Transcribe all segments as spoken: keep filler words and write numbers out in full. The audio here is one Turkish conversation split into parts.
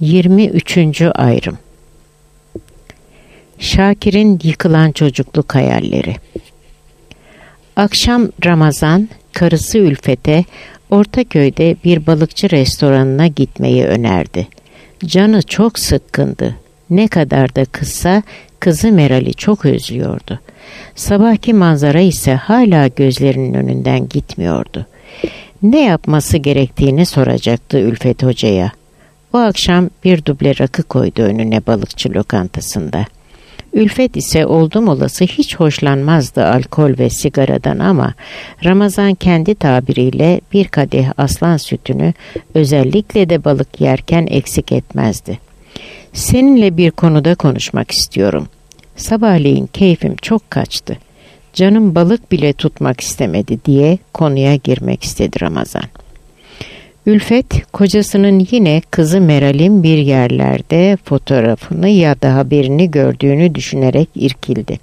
yirmi üçüncü ayrım. Şakir'in yıkılan çocukluk hayalleri. Akşam Ramazan, karısı Ülfet'e Ortaköy'de bir balıkçı restoranına gitmeyi önerdi. Canı çok sıkkındı. Ne kadar da kızsa kızı Meral'i çok özlüyordu. Sabahki manzara ise hala gözlerinin önünden gitmiyordu. Ne yapması gerektiğini soracaktı Ülfet Hoca'ya. O akşam bir duble rakı koydu önüne balıkçı lokantasında. Ülfet ise oldum olası hiç hoşlanmazdı alkol ve sigaradan ama Ramazan kendi tabiriyle bir kadeh aslan sütünü özellikle de balık yerken eksik etmezdi. Seninle bir konuda konuşmak istiyorum. Sabahleyin keyfim çok kaçtı. Canım balık bile tutmak istemedi diye konuya girmek istedi Ramazan. Ülfet, kocasının yine kızı Meral'in bir yerlerde fotoğrafını ya da haberini gördüğünü düşünerek irkildi.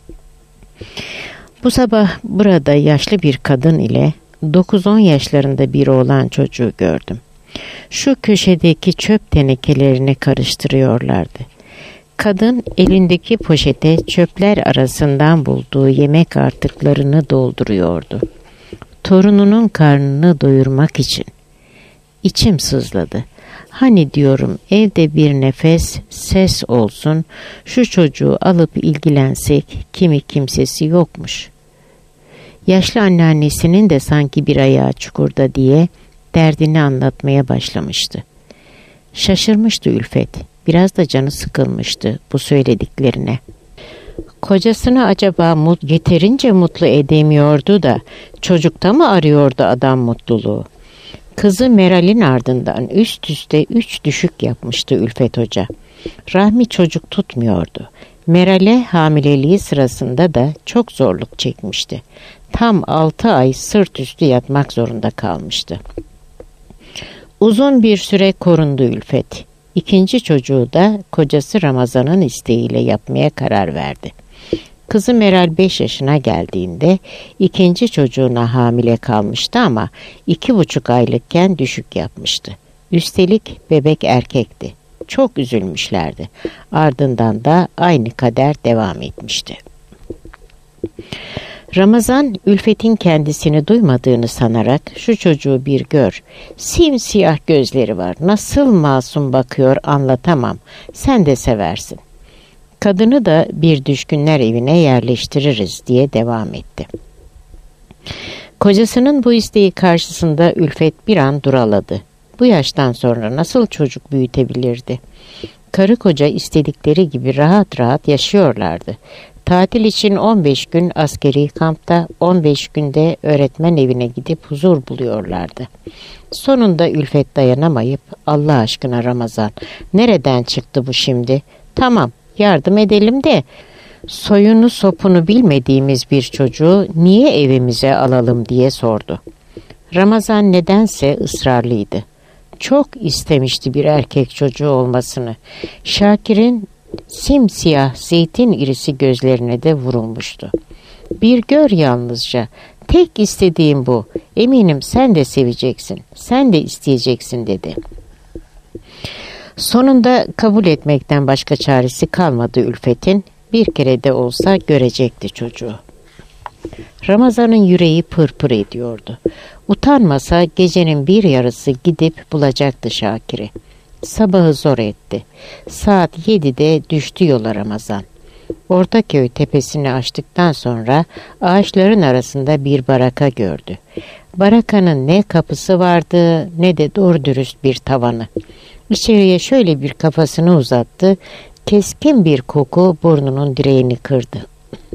Bu sabah burada yaşlı bir kadın ile dokuz on yaşlarında bir oğlan çocuğu gördüm. Şu köşedeki çöp tenekelerini karıştırıyorlardı. Kadın elindeki poşete çöpler arasından bulduğu yemek artıklarını dolduruyordu. Torununun karnını doyurmak için. İçim sızladı. Hani diyorum evde bir nefes, ses olsun, şu çocuğu alıp ilgilensek kimi kimsesi yokmuş. Yaşlı anneannesinin de sanki bir ayağı çukurda diye derdini anlatmaya başlamıştı. Şaşırmıştı Ülfet. Biraz da canı sıkılmıştı bu söylediklerine. Kocasını acaba mut, yeterince mutlu edemiyordu da çocukta mı arıyordu adam mutluluğu? Kızı Meral'in ardından üst üste üç düşük yapmıştı Ülfet Hoca. Rahmi çocuk tutmuyordu. Meral'e hamileliği sırasında da çok zorluk çekmişti. Tam altı ay sırt üstü yatmak zorunda kalmıştı. Uzun bir süre korundu Ülfet. İkinci çocuğu da kocası Ramazan'ın isteğiyle yapmaya karar verdi. Kızı Meral beş yaşına geldiğinde ikinci çocuğuna hamile kalmıştı ama iki buçuk aylıkken düşük yapmıştı. Üstelik bebek erkekti. Çok üzülmüşlerdi. Ardından da aynı kader devam etmişti. Ramazan, Ülfet'in kendisini duymadığını sanarak şu çocuğu bir gör. Simsiyah gözleri var. Nasıl masum bakıyor anlatamam. Sen de seversin. Kadını da bir düşkünler evine yerleştiririz diye devam etti. Kocasının bu isteği karşısında Ülfet bir an duraladı. Bu yaştan sonra nasıl çocuk büyütebilirdi? Karı koca istedikleri gibi rahat rahat yaşıyorlardı. Tatil için on beş gün askeri kampta, on beş günde öğretmen evine gidip huzur buluyorlardı. Sonunda Ülfet dayanamayıp, Allah aşkına Ramazan, nereden çıktı bu şimdi? Tamam, yardım edelim de soyunu sopunu bilmediğimiz bir çocuğu niye evimize alalım diye sordu. Ramazan nedense ısrarlıydı. Çok istemişti bir erkek çocuğu olmasını. Şakir'in simsiyah zeytin irisi gözlerine de vurulmuştu. Bir gör yalnızca. Tek istediğim bu. Eminim sen de seveceksin. Sen de isteyeceksin dedi. Sonunda kabul etmekten başka çaresi kalmadı Ülfet'in. Bir kere de olsa görecekti çocuğu. Ramazan'ın yüreği pırpır ediyordu. Utanmasa gecenin bir yarısı gidip bulacaktı Şakir'i. Sabahı zor etti. Saat yedide düştü yola Ramazan. Ortaköy tepesini aştıktan sonra ağaçların arasında bir baraka gördü. Barakanın ne kapısı vardı ne de doğru dürüst bir tavanı. İçeriye şöyle bir kafasını uzattı. Keskin bir koku burnunun direğini kırdı.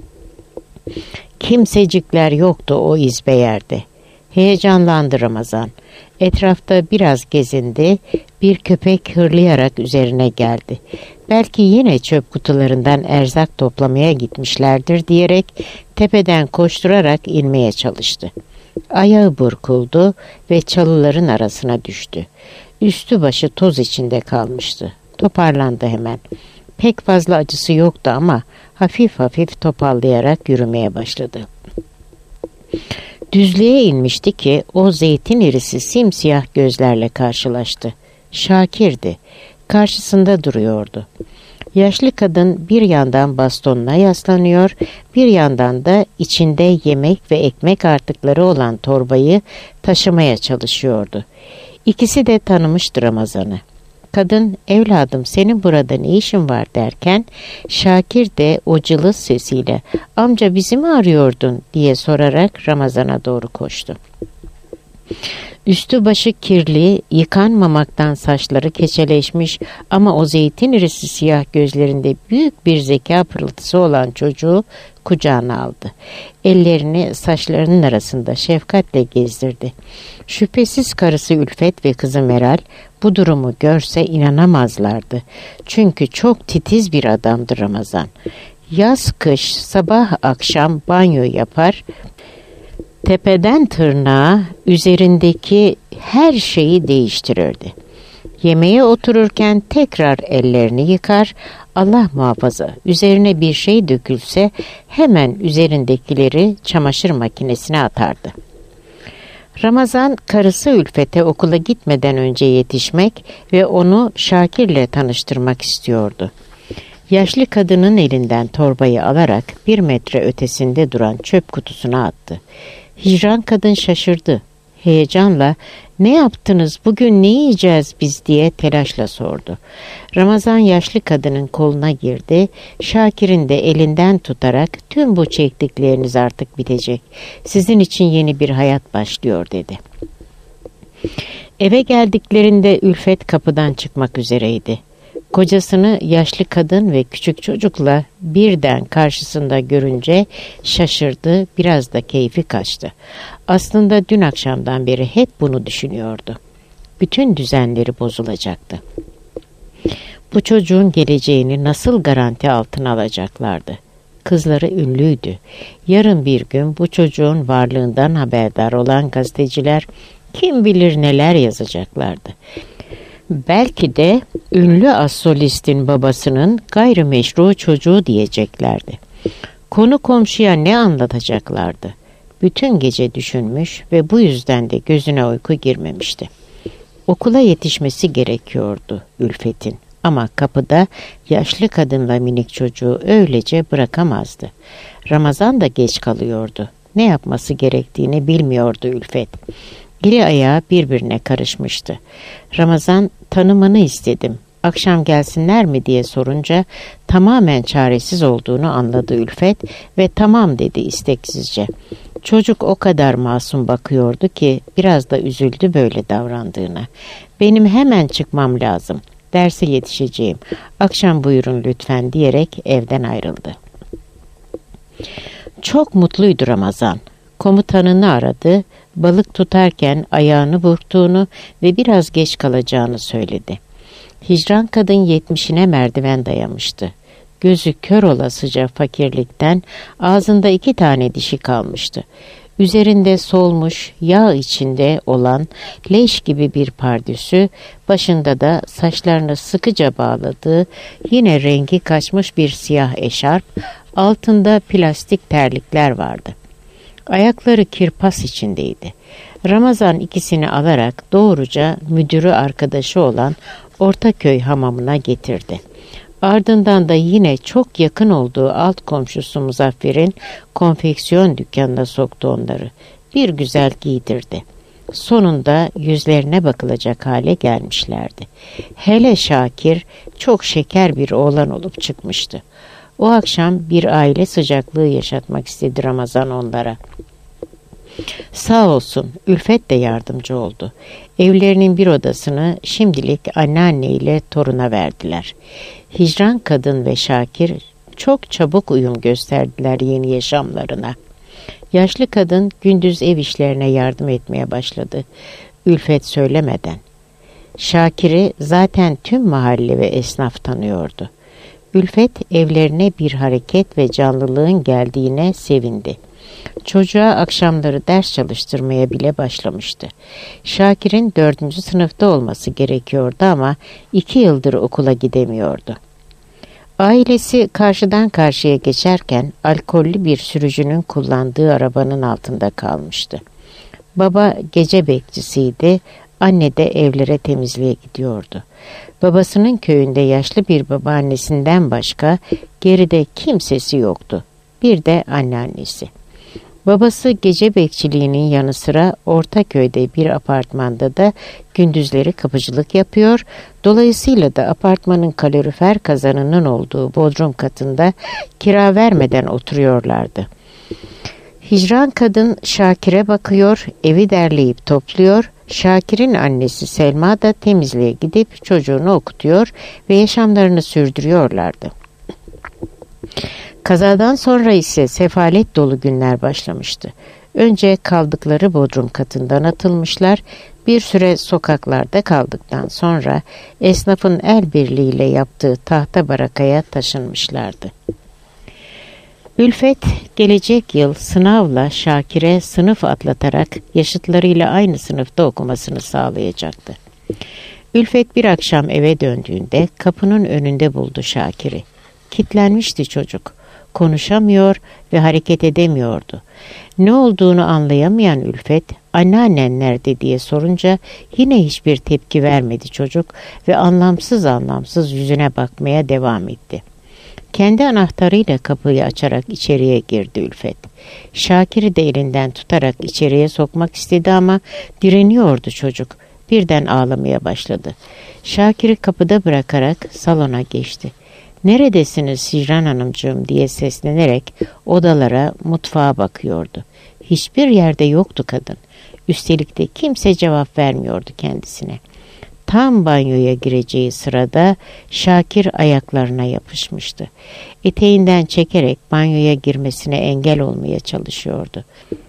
Kimsecikler yoktu o izbe yerde. Heyecanlandı Ramazan. Etrafta biraz gezindi. Bir köpek hırlayarak üzerine geldi. Belki yine çöp kutularından erzak toplamaya gitmişlerdir diyerek tepeden koşturarak inmeye çalıştı. Ayağı burkuldu ve çalıların arasına düştü. Üstü başı toz içinde kalmıştı. Toparlandı hemen. Pek fazla acısı yoktu ama hafif hafif topallayarak yürümeye başladı. Düzlüğe inmişti ki o zeytin irisi simsiyah gözlerle karşılaştı. Şakir'di. karşısında duruyordu. Yaşlı kadın bir yandan bastonuna yaslanıyor, bir yandan da içinde yemek ve ekmek artıkları olan torbayı taşımaya çalışıyordu. İkisi de tanımıştı Ramazan'ı. Kadın, "Evladım, senin burada ne işin var?" derken Şakir de o cılız sesiyle "Amca, bizi mi arıyordun?" diye sorarak Ramazan'a doğru koştu. Üstü başı kirli, yıkanmamaktan saçları keçeleşmiş ama o zeytin irisi siyah gözlerinde büyük bir zeka pırıltısı olan çocuğu kucağına aldı. Ellerini saçlarının arasında şefkatle gezdirdi. Şüphesiz karısı Ülfet ve kızı Meral bu durumu görse inanamazlardı. Çünkü çok titiz bir adamdı Ramazan. Yaz kış sabah akşam banyo yapar, tepeden tırnağa üzerindeki her şeyi değiştirirdi. Yemeğe otururken tekrar ellerini yıkar, Allah muhafaza üzerine bir şey dökülse hemen üzerindekileri çamaşır makinesine atardı. Ramazan karısı Ülfet'e okula gitmeden önce yetişmek ve onu Şakir'le tanıştırmak istiyordu. Yaşlı kadının elinden torbayı alarak bir metre ötesinde duran çöp kutusuna attı. Hicran kadın şaşırdı. Heyecanla "Ne yaptınız, bugün ne yiyeceğiz biz?" diye telaşla sordu. Ramazan yaşlı kadının koluna girdi. Şakir'in de elinden tutarak "Tüm bu çektikleriniz artık bitecek. Sizin için yeni bir hayat başlıyor." dedi. Eve geldiklerinde Ülfet kapıdan çıkmak üzereydi. Kocasını yaşlı kadın ve küçük çocukla birden karşısında görünce şaşırdı, biraz da keyfi kaçtı. Aslında dün akşamdan beri hep bunu düşünüyordu. Bütün düzenleri bozulacaktı. Bu çocuğun geleceğini nasıl garanti altına alacaklardı? Kızları ünlüydü. Yarın bir gün bu çocuğun varlığından haberdar olan gazeteciler kim bilir neler yazacaklardı. Belki de ünlü assolistin babasının gayrimeşru çocuğu diyeceklerdi. Konu komşuya ne anlatacaklardı? Bütün gece düşünmüş ve bu yüzden de gözüne uyku girmemişti. Okula yetişmesi gerekiyordu Ülfet'in ama kapıda yaşlı kadınla minik çocuğu öylece bırakamazdı. Ramazan da geç kalıyordu. Ne yapması gerektiğini bilmiyordu Ülfet. Eli ayağı birbirine karışmıştı. Ramazan, "Tanımanı istedim. Akşam gelsinler mi?" diye sorunca tamamen çaresiz olduğunu anladı Ülfet ve "Tamam" dedi isteksizce. Çocuk o kadar masum bakıyordu ki biraz da üzüldü böyle davrandığına. "Benim hemen çıkmam lazım. Derse yetişeceğim. Akşam buyurun lütfen" diyerek evden ayrıldı. Çok mutluydu Ramazan. Komutanını aradı. Balık tutarken ayağını burktuğunu ve biraz geç kalacağını söyledi. Hicran kadın yetmişine merdiven dayamıştı. Gözü kör olasıca fakirlikten ağzında iki tane dişi kalmıştı. Üzerinde solmuş, yağ içinde olan leş gibi bir pardüsü, başında da saçlarını sıkıca bağladığı, yine rengi kaçmış bir siyah eşarp, altında plastik terlikler vardı. Ayakları kirpas içindeydi. Ramazan ikisini alarak doğruca müdürü arkadaşı olan Ortaköy hamamına getirdi. Ardından da yine çok yakın olduğu alt komşusu Muzaffer'in konfeksiyon dükkanına soktu onları. Bir güzel giydirdi. Sonunda yüzlerine bakılacak hale gelmişlerdi. Hele Şakir çok şeker bir oğlan olup çıkmıştı. O akşam bir aile sıcaklığı yaşatmak istedi Ramazan onlara. Sağ olsun Ülfet de yardımcı oldu. Evlerinin bir odasını şimdilik anneanne ile toruna verdiler. Hicran kadın ve Şakir çok çabuk uyum gösterdiler yeni yaşamlarına. Yaşlı kadın gündüz ev işlerine yardım etmeye başladı. Ülfet söylemeden. Şakir'i zaten tüm mahalle ve esnaf tanıyordu. Ülfet evlerine bir hareket ve canlılığın geldiğine sevindi. Çocuğa akşamları ders çalıştırmaya bile başlamıştı. Şakir'in dördüncü sınıfta olması gerekiyordu ama iki yıldır okula gidemiyordu. Ailesi karşıdan karşıya geçerken alkollü bir sürücünün kullandığı arabanın altında kalmıştı. Baba gece bekçisiydi, anne de evlere temizliğe gidiyordu. Babasının köyünde yaşlı bir babaannesinden başka geride kimsesi yoktu. Bir de anneannesi. Babası gece bekçiliğinin yanı sıra Ortaköy'de bir apartmanda da gündüzleri kapıcılık yapıyor. Dolayısıyla da apartmanın kalorifer kazanının olduğu bodrum katında kira vermeden oturuyorlardı. Hicran kadın Şakir'e bakıyor, evi derleyip topluyor. Şakir'in annesi Selma da temizliğe gidip çocuğunu okutuyor ve yaşamlarını sürdürüyorlardı. Kazadan sonra ise sefalet dolu günler başlamıştı. Önce kaldıkları bodrum katından atılmışlar, bir süre sokaklarda kaldıktan sonra esnafın el birliğiyle yaptığı tahta barakaya taşınmışlardı. Ülfet gelecek yıl sınavla Şakir'e sınıf atlatarak yaşıtlarıyla aynı sınıfta okumasını sağlayacaktı. Ülfet bir akşam eve döndüğünde kapının önünde buldu Şakir'i. Kitlenmişti çocuk. Konuşamıyor ve hareket edemiyordu. Ne olduğunu anlayamayan Ülfet, "Anneannen nerede?" diye sorunca yine hiçbir tepki vermedi çocuk ve anlamsız anlamsız yüzüne bakmaya devam etti. Kendi anahtarıyla kapıyı açarak içeriye girdi Ülfet. Şakir'i de elinden tutarak içeriye sokmak istedi ama direniyordu çocuk. Birden ağlamaya başladı. Şakir'i kapıda bırakarak salona geçti. "Neredesiniz Hicran Hanımcığım?" diye seslenerek odalara, mutfağa bakıyordu. Hiçbir yerde yoktu kadın. Üstelik de kimse cevap vermiyordu kendisine. Tam banyoya gireceği sırada Şakir ayaklarına yapışmıştı. Eteğinden çekerek banyoya girmesine engel olmaya çalışıyordu.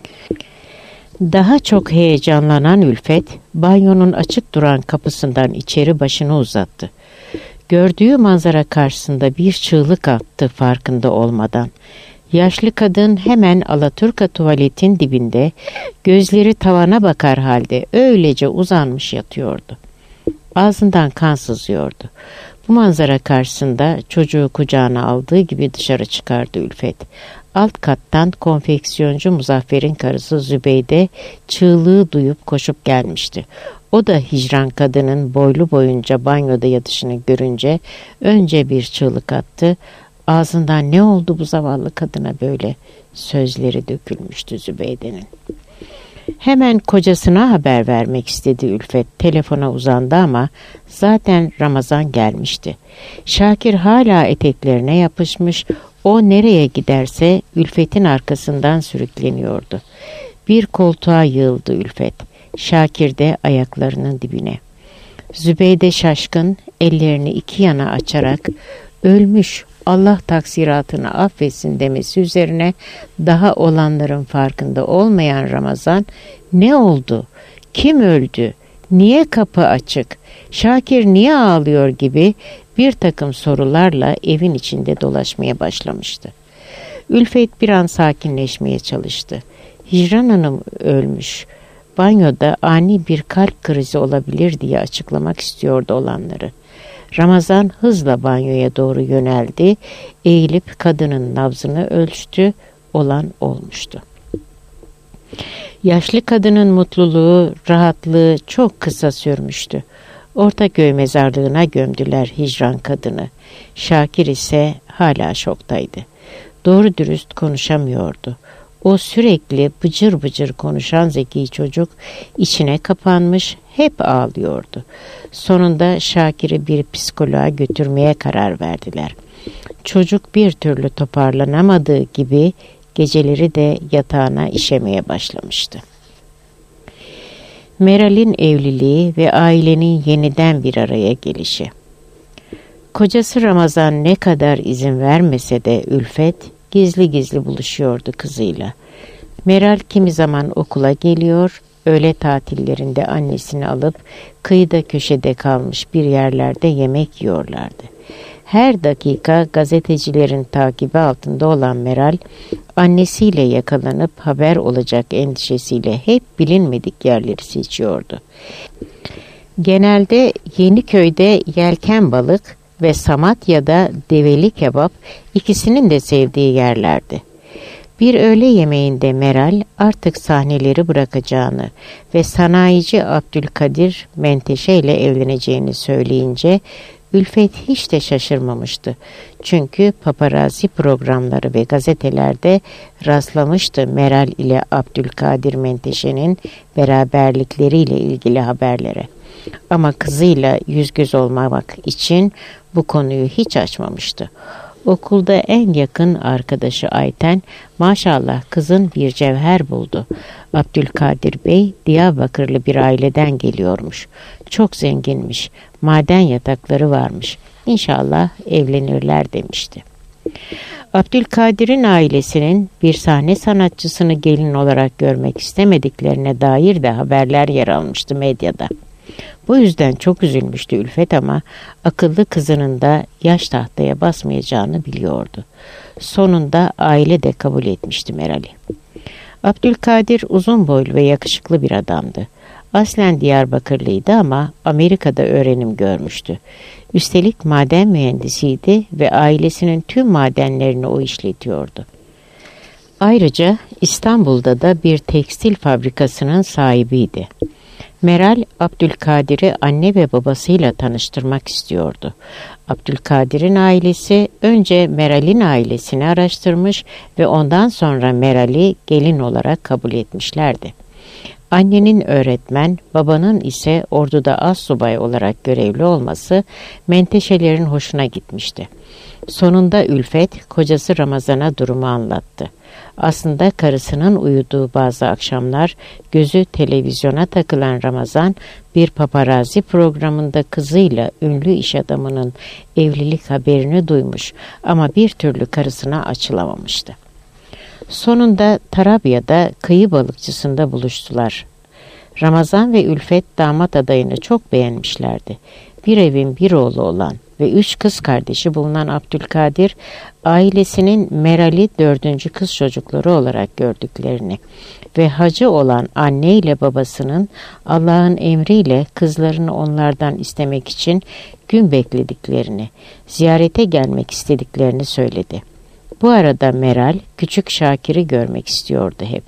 Daha çok heyecanlanan Ülfet, banyonun açık duran kapısından içeri başını uzattı. Gördüğü manzara karşısında bir çığlık attı farkında olmadan. Yaşlı kadın hemen alaturka tuvaletin dibinde, gözleri tavana bakar halde öylece uzanmış yatıyordu. Ağzından kan sızıyordu. Bu manzara karşısında çocuğu kucağına aldığı gibi dışarı çıkardı Ülfet. Alt kattan konfeksiyoncu Muzaffer'in karısı Zübeyde çığlığı duyup koşup gelmişti. O da Hicran kadının boylu boyunca banyoda yatışını görünce önce bir çığlık attı. Ağzından "Ne oldu bu zavallı kadına böyle?" sözleri dökülmüştü Zübeyde'nin. Hemen kocasına haber vermek istedi Ülfet. Telefona uzandı ama zaten Ramazan gelmişti. Şakir hala eteklerine yapışmış. O nereye giderse Ülfet'in arkasından sürükleniyordu. Bir koltuğa yığıldı Ülfet. Şakir de ayaklarının dibine. Zübeyde şaşkın, ellerini iki yana açarak "Ölmüş, Allah taksiratını affetsin" demesi üzerine daha olanların farkında olmayan Ramazan "Ne oldu? Kim öldü? Niye kapı açık? Şakir niye ağlıyor?" gibi bir takım sorularla evin içinde dolaşmaya başlamıştı. Ülfet bir an sakinleşmeye çalıştı. Hicran Hanım ölmüş. Banyoda ani bir kalp krizi olabilir diye açıklamak istiyordu olanları. Ramazan hızla banyoya doğru yöneldi, eğilip kadının nabzını ölçtü, olan olmuştu. Yaşlı kadının mutluluğu, rahatlığı çok kısa sürmüştü. Ortaköy mezarlığına gömdüler Hicran kadını. Şakir ise hala şoktaydı. Doğru dürüst konuşamıyordu. O sürekli bıcır bıcır konuşan zeki çocuk içine kapanmış, hep ağlıyordu. Sonunda Şakir'i bir psikoloğa götürmeye karar verdiler. Çocuk bir türlü toparlanamadığı gibi geceleri de yatağına işemeye başlamıştı. Meral'in evliliği ve ailenin yeniden bir araya gelişi. Kocası Ramazan ne kadar izin vermese de Ülfet gizli gizli buluşuyordu kızıyla. Meral kimi zaman okula geliyor, öğle tatillerinde annesini alıp kıyıda köşede kalmış bir yerlerde yemek yiyorlardı. Her dakika gazetecilerin takibi altında olan Meral, annesiyle yakalanıp haber olacak endişesiyle hep bilinmedik yerleri seçiyordu. Genelde Yeniköy'de yelken balık ve Samatya'da develi kebap ikisinin de sevdiği yerlerdi. Bir öğle yemeğinde Meral artık sahneleri bırakacağını ve sanayici Abdülkadir Menteşe ile evleneceğini söyleyince Ülfet hiç de şaşırmamıştı. Çünkü paparazzi programları ve gazetelerde rastlamıştı Meral ile Abdülkadir Menteşe'nin beraberlikleriyle ilgili haberlere. Ama kızıyla yüz göz olmamak için bu konuyu hiç açmamıştı. Okulda en yakın arkadaşı Ayten, maşallah kızın bir cevher buldu. Abdülkadir Bey, Diyarbakırlı bir aileden geliyormuş. Çok zenginmiş, maden yatakları varmış. İnşallah evlenirler demişti. Abdülkadir'in ailesinin bir sahne sanatçısını gelin olarak görmek istemediklerine dair de haberler yer almıştı medyada. Bu yüzden çok üzülmüştü Ülfet ama akıllı kızının da yaş tahtaya basmayacağını biliyordu. Sonunda aile de kabul etmişti Meral'i. Abdülkadir uzun boylu ve yakışıklı bir adamdı. Aslen Diyarbakırlıydı ama Amerika'da öğrenim görmüştü. Üstelik maden mühendisiydi ve ailesinin tüm madenlerini o işletiyordu. Ayrıca İstanbul'da da bir tekstil fabrikasının sahibiydi. Meral, Abdülkadir'i anne ve babasıyla tanıştırmak istiyordu. Abdülkadir'in ailesi önce Meral'in ailesini araştırmış ve ondan sonra Meral'i gelin olarak kabul etmişlerdi. Annenin öğretmen, babanın ise orduda astsubay olarak görevli olması Menteşelerin hoşuna gitmişti. Sonunda Ülfet, kocası Ramazan'a durumu anlattı. Aslında karısının uyuduğu bazı akşamlar gözü televizyona takılan Ramazan, bir paparazzi programında kızıyla ünlü iş adamının evlilik haberini duymuş ama bir türlü karısına açılamamıştı. Sonunda Tarabya'da kıyı balıkçısında buluştular. Ramazan ve Ülfet damat adayını çok beğenmişlerdi. Bir evin bir oğlu olan ve üç kız kardeşi bulunan Abdülkadir, ailesinin Meral'i dördüncü kız çocukları olarak gördüklerini ve hacı olan anne ile babasının Allah'ın emriyle kızlarını onlardan istemek için gün beklediklerini, ziyarete gelmek istediklerini söyledi. Bu arada Meral, küçük Şakir'i görmek istiyordu hep.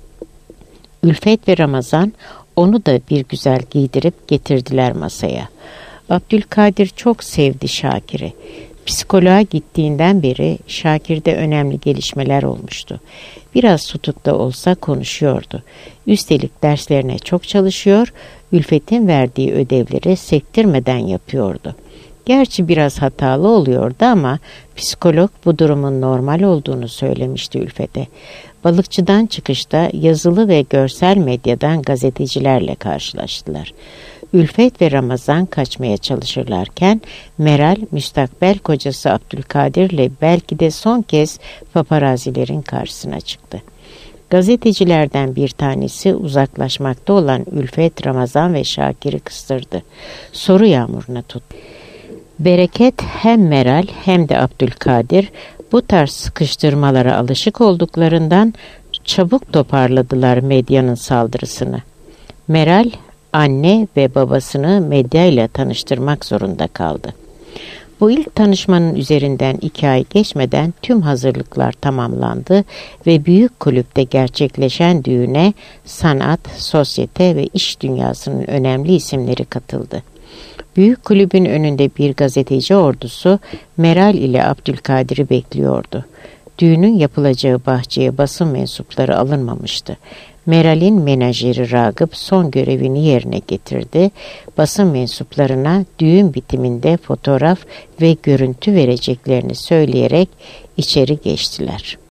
Ülfet ve Ramazan onu da bir güzel giydirip getirdiler masaya. Abdülkadir çok sevdi Şakir'i. Psikoloğa gittiğinden beri Şakir'de önemli gelişmeler olmuştu. Biraz tutuk da olsa konuşuyordu. Üstelik derslerine çok çalışıyor, Ülfet'in verdiği ödevleri sektirmeden yapıyordu. Gerçi biraz hatalı oluyordu ama psikolog bu durumun normal olduğunu söylemişti Ülfet'e. Balıkçıdan çıkışta yazılı ve görsel medyadan gazetecilerle karşılaştılar. Ülfet ve Ramazan kaçmaya çalışırlarken Meral, müstakbel kocası Abdülkadir'le belki de son kez paparazilerin karşısına çıktı. Gazetecilerden bir tanesi uzaklaşmakta olan Ülfet, Ramazan ve Şakir'i kıstırdı. Soru yağmuruna tuttu. Bereket hem Meral hem de Abdülkadir bu tarz sıkıştırmalara alışık olduklarından çabuk toparladılar medyanın saldırısını. Meral, anne ve babasını medyayla tanıştırmak zorunda kaldı. Bu ilk tanışmanın üzerinden iki ay geçmeden tüm hazırlıklar tamamlandı ve büyük kulüpte gerçekleşen düğüne sanat, sosyete ve iş dünyasının önemli isimleri katıldı. Büyük kulübün önünde bir gazeteci ordusu Meral ile Abdülkadir'i bekliyordu. Düğünün yapılacağı bahçeye basın mensupları alınmamıştı. Meral'in menajeri Ragıp son görevini yerine getirdi. Basın mensuplarına düğün bitiminde fotoğraf ve görüntü vereceklerini söyleyerek içeri geçtiler.